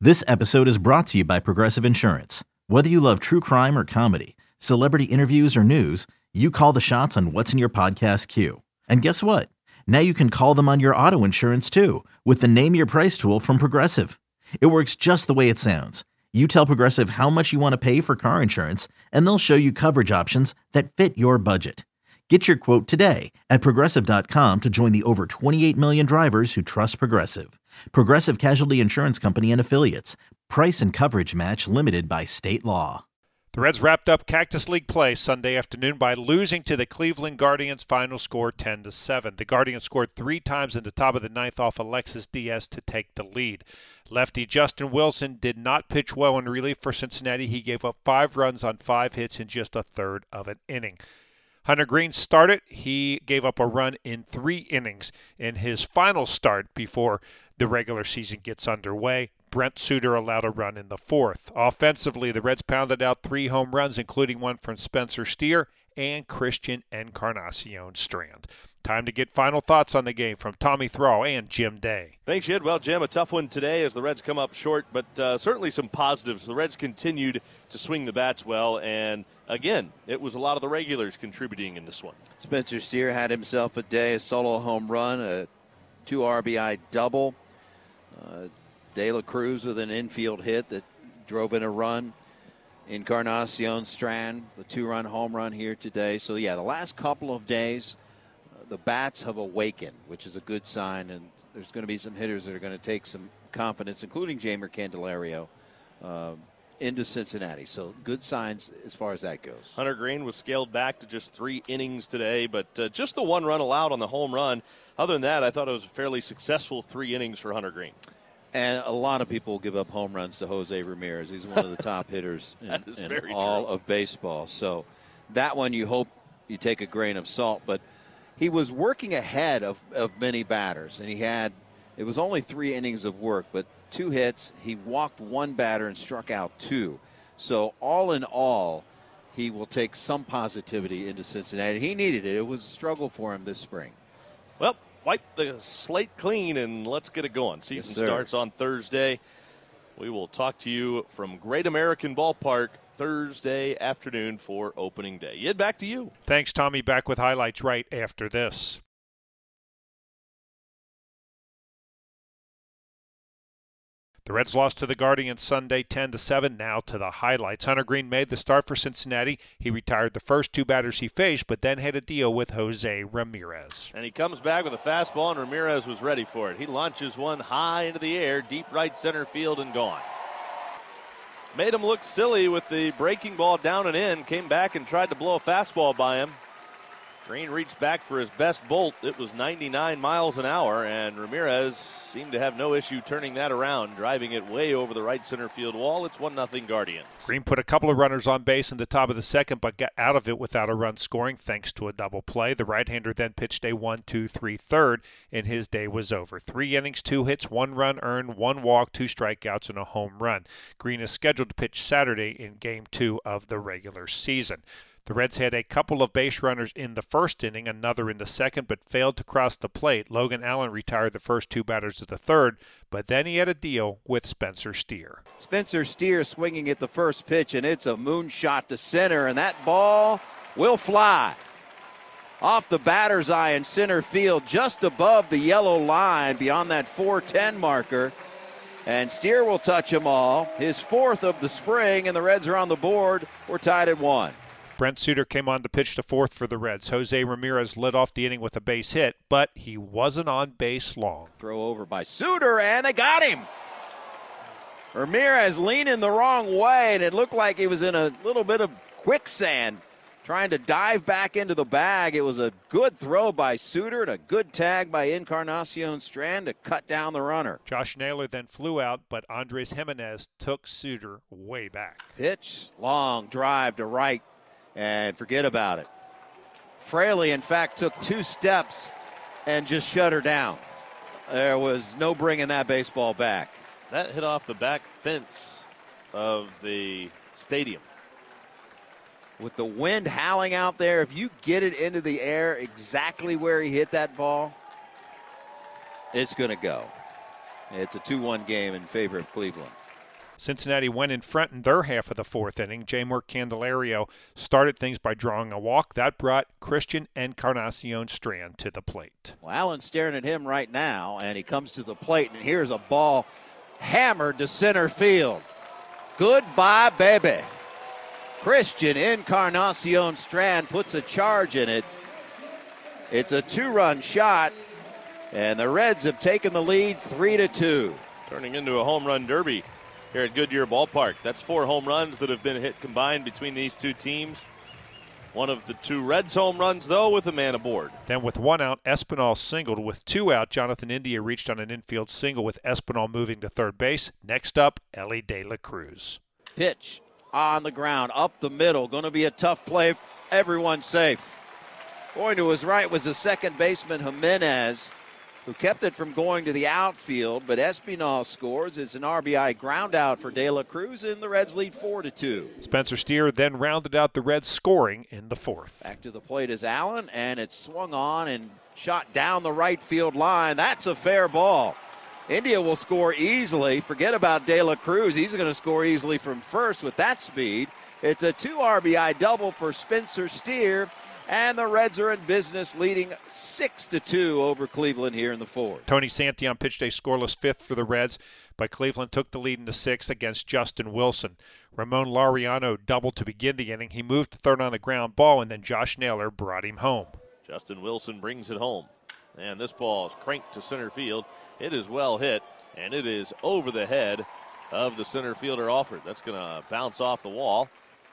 This episode is brought to you by Progressive Insurance. Whether you love true crime or comedy, celebrity interviews or news, you call the shots on what's in your podcast queue. And guess what? Now you can call them on your auto insurance too with the Name Your Price tool from Progressive. It works just the way it sounds. You tell Progressive how much you want to pay for car insurance, and they'll show you coverage options that fit your budget. Get your quote today at Progressive.com to join the over 28 million drivers who trust Progressive. Progressive Casualty Insurance Company and Affiliates. Price and coverage match limited by state law. The Reds wrapped up Cactus League play Sunday afternoon by losing to the Cleveland Guardians, final score 10-7. The Guardians scored 3 times in the top of the ninth off Alexis Diaz to take the lead. Lefty Justin Wilson did not pitch well in relief for Cincinnati. He gave up 5 runs on 5 hits in just a third of an inning. Hunter Greene started. He gave up a run in 3 innings in his final start before the regular season gets underway. Brent Suter allowed a run in the 4th. Offensively, the Reds pounded out 3 home runs, including one from Spencer Steer and Christian Encarnacion Strand. Time to get final thoughts on the game from Tommy Thrall and Jim Day. Thanks, Jed. Well, Jim, a tough one today as the Reds come up short, but certainly some positives. The Reds continued to swing the bats well, and again, it was a lot of the regulars contributing in this one. Spencer Steer had himself a day, a solo home run, a 2 RBI double. De La Cruz with an infield hit that drove in a run. Encarnacion Strand, the 2-run home run here today. So, yeah, the last couple of days, the bats have awakened, which is a good sign. And there's going to be some hitters that are going to take some confidence, including Jeimer Candelario, into Cincinnati. So good signs as far as that goes. Hunter Greene was scaled back to just 3 innings today, but just the 1 run allowed on the home run. Other than that, I thought it was a fairly successful 3 innings for Hunter Greene. And a lot of people give up home runs to Jose Ramirez. He's one of the top hitters in all of baseball. So that one you hope you take a grain of salt. But he was working ahead of many batters. And it was only 3 innings of work, but 2 hits. He walked 1 batter and struck out 2. So all in all, he will take some positivity into Cincinnati. He needed it. It was a struggle for him this spring. Well, wipe the slate clean and let's get it going. Season starts on Thursday. We will talk to you from Great American Ballpark Thursday afternoon for opening day. Yed, back to you. Thanks, Tommy. Back with highlights right after this. The Reds lost to the Guardians Sunday 10-7. Now to the highlights. Hunter Greene made the start for Cincinnati. He retired the first 2 batters he faced, but then had a deal with Jose Ramirez. And he comes back with a fastball, and Ramirez was ready for it. He launches one high into the air, deep right center field, and gone. Made him look silly with the breaking ball down and in. Came back and tried to blow a fastball by him. Greene reached back for his best bolt. It was 99 miles an hour, and Ramirez seemed to have no issue turning that around, driving it way over the right center field wall. It's 1-0 Guardians. Greene put a couple of runners on base in the top of the 2nd, but got out of it without a run scoring thanks to a double play. The right-hander then pitched a 1-2-3 third, and his day was over. 3 innings, 2 hits, 1 run earned, 1 walk, 2 strikeouts, and a home run. Greene is scheduled to pitch Saturday in Game 2 of the regular season. The Reds had a couple of base runners in the 1st inning, another in the 2nd, but failed to cross the plate. Logan Allen retired the first 2 batters of the 3rd, but then he had a deal with Spencer Steer. Spencer Steer swinging at the first pitch, and it's a moonshot to center, and that ball will fly off the batter's eye in center field, just above the yellow line beyond that 410 marker. And Steer will touch them all, his 4th of the spring, and the Reds are on the board. We're tied at 1. Brent Suter came on to pitch the 4th for the Reds. Jose Ramirez led off the inning with a base hit, but he wasn't on base long. Throw over by Suter, and they got him. Ramirez leaning the wrong way, and it looked like he was in a little bit of quicksand, trying to dive back into the bag. It was a good throw by Suter and a good tag by Encarnacion Strand to cut down the runner. Josh Naylor then flew out, but Andres Jimenez took Suter way back. Pitch, long drive to right. And forget about it. Fraley, in fact, took 2 steps and just shut her down. There was no bringing that baseball back. That hit off the back fence of the stadium. With the wind howling out there, if you get it into the air exactly where he hit that ball, it's going to go. It's a 2-1 game in favor of Cleveland. Cincinnati went in front in their half of the fourth inning. Jeimer Candelario started things by drawing a walk. That brought Christian Encarnacion Strand to the plate. Well, Allen's staring at him right now, and he comes to the plate, and here's a ball hammered to center field. Goodbye, baby. Christian Encarnacion Strand puts a charge in it. It's a 2-run shot, and the Reds have taken the lead 3-2. Turning into a home run derby here at Goodyear Ballpark. That's 4 home runs that have been hit combined between these two teams. One of the 2 Reds home runs, though, with a man aboard. Then with 1 out, Espinal singled. With 2 out, Jonathan India reached on an infield single with Espinal moving to third base. Next up, Elly De La Cruz. Pitch on the ground, up the middle. Going to be a tough play. Everyone's safe. Going to his right was the second baseman, Jimenez, who kept it from going to the outfield, but Espinal scores. It's an RBI ground out for De La Cruz, and the Reds lead 4-2. Spencer Steer then rounded out the Reds scoring in the fourth. Back to the plate is Allen, and it's swung on and shot down the right field line. That's a fair ball. India will score easily. Forget about De La Cruz. He's going to score easily from first with that speed. It's a 2 RBI double for Spencer Steer. And the Reds are in business, leading 6-2 over Cleveland here in the fourth. Tony Santillan pitched a scoreless fifth for the Reds, but Cleveland took the lead into 6 against Justin Wilson. Ramon Laureano doubled to begin the inning. He moved to third on a ground ball, and then Josh Naylor brought him home. Justin Wilson brings it home. And this ball is cranked to center field. It is well hit, and it is over the head of the center fielder Alford. That's going to bounce off the wall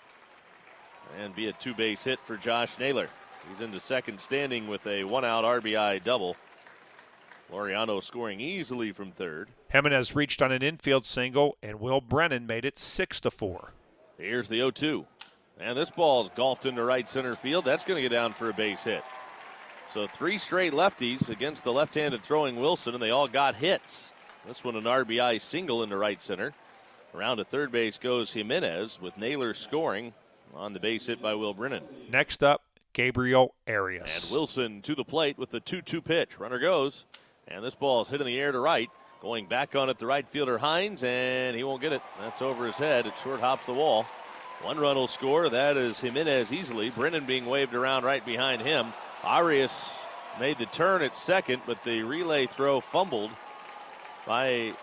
and be a 2-base hit for Josh Naylor. He's into second standing with a 1-out RBI double. Laureano scoring easily from third. Jimenez reached on an infield single, and Will Brennan made it 6-4. Here's the 0-2. And this ball's golfed into right center field. That's going to get down for a base hit. So 3 straight lefties against the left-handed throwing Wilson, and they all got hits. This one an RBI single into right center. Around to third base goes Jimenez, with Naylor scoring on the base hit by Will Brennan. Next up, Gabriel Arias. And Wilson to the plate with the 2-2 pitch. Runner goes, and this ball is hit in the air to right. Going back on it, the right fielder Hines, and he won't get it. That's over his head. It short hops the wall. 1 run will score. That is Jimenez easily. Brennan being waved around right behind him. Arias made the turn at second, but the relay throw fumbled by,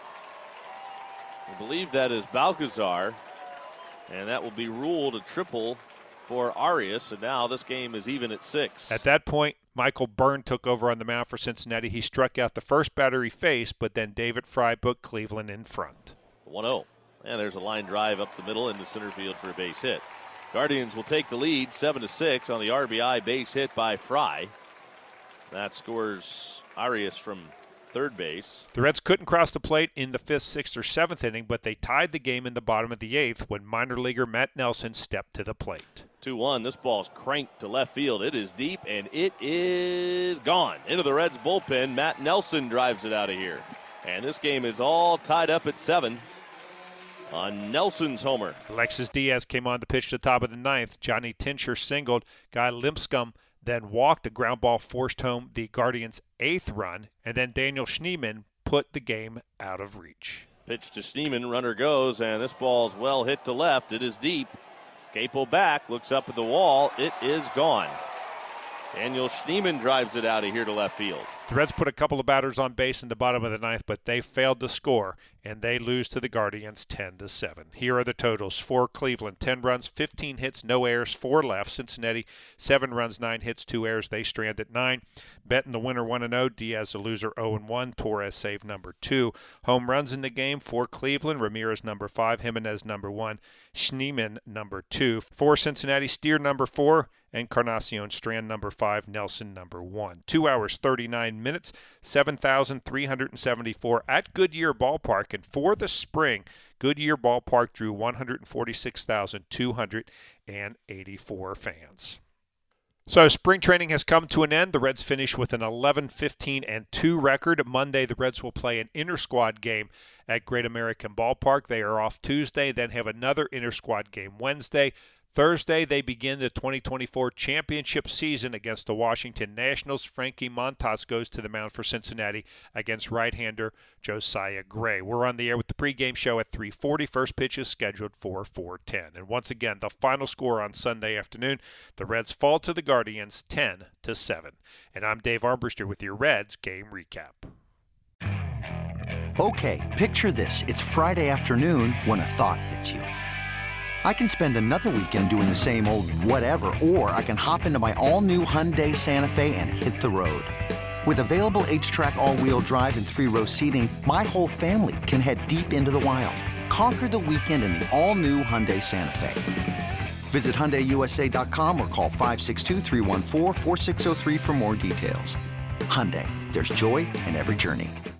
I believe that is Balcazar. And that will be ruled a triple for Arias. And now this game is even at 6. At that point, Michael Byrne took over on the mound for Cincinnati. He struck out the first batter he faced, but then David Fry put Cleveland in front. 1-0. And there's a line drive up the middle into center field for a base hit. Guardians will take the lead 7-6 on the RBI base hit by Fry. That scores Arias from third base. The Reds couldn't cross the plate in the 5th, 6th, or 7th inning, but they tied the game in the bottom of the 8th when minor leaguer Matt Nelson stepped to the plate. 2-1. This ball's cranked to left field. It is deep, and it is gone. Into the Reds bullpen. Matt Nelson drives it out of here. And this game is all tied up at 7 on Nelson's homer. Alexis Diaz came on to pitch the top of the 9th. Johnny Tincher singled. Guy Limpscomb then walked. A ground ball forced home the Guardians' 8th run, and then Daniel Schneemann put the game out of reach. Pitch to Schneemann, runner goes, and this ball's well hit to left. It is deep. Capo back, looks up at the wall. It is gone. Daniel Schneemann drives it out of here to left field. The Reds put a couple of batters on base in the bottom of the 9th, but they failed to score, and they lose to the Guardians 10-7. Here are the totals for Cleveland: 10 runs, 15 hits, no errors, 4 left. Cincinnati, 7 runs, 9 hits, 2 errors. They strand at 9. Benton, the winner, 1-0. Diaz, the loser, 0-1. Torres, save number 2. Home runs in the game for Cleveland: Ramirez, number 5, Jimenez, number 1, Schneemann, number 2. For Cincinnati, Steer, number 4, Encarnacion Strand, number 5, Nelson, number 1. 2 hours, 39 minutes, 7,374 at Goodyear Ballpark. And for the spring, Goodyear Ballpark drew 146,284 fans. So spring training has come to an end. The Reds finish with an 11-15-2 record. Monday, the Reds will play an inter-squad game at Great American Ballpark. They are off Tuesday, then have another inter-squad game Wednesday. Thursday, they begin the 2024 championship season against the Washington Nationals. Frankie Montas goes to the mound for Cincinnati against right-hander Josiah Gray. We're on the air with the pregame show at 3:40. First pitch is scheduled for 4:10. And once again, the final score on Sunday afternoon, the Reds fall to the Guardians 10-7. And I'm Dave Armbruster with your Reds game recap. Okay, picture this. It's Friday afternoon when a thought hits you. I can spend another weekend doing the same old whatever, or I can hop into my all-new Hyundai Santa Fe and hit the road. With available H-Track all-wheel drive and 3-row seating, my whole family can head deep into the wild. Conquer the weekend in the all-new Hyundai Santa Fe. Visit HyundaiUSA.com or call 562-314-4603 for more details. Hyundai, there's joy in every journey.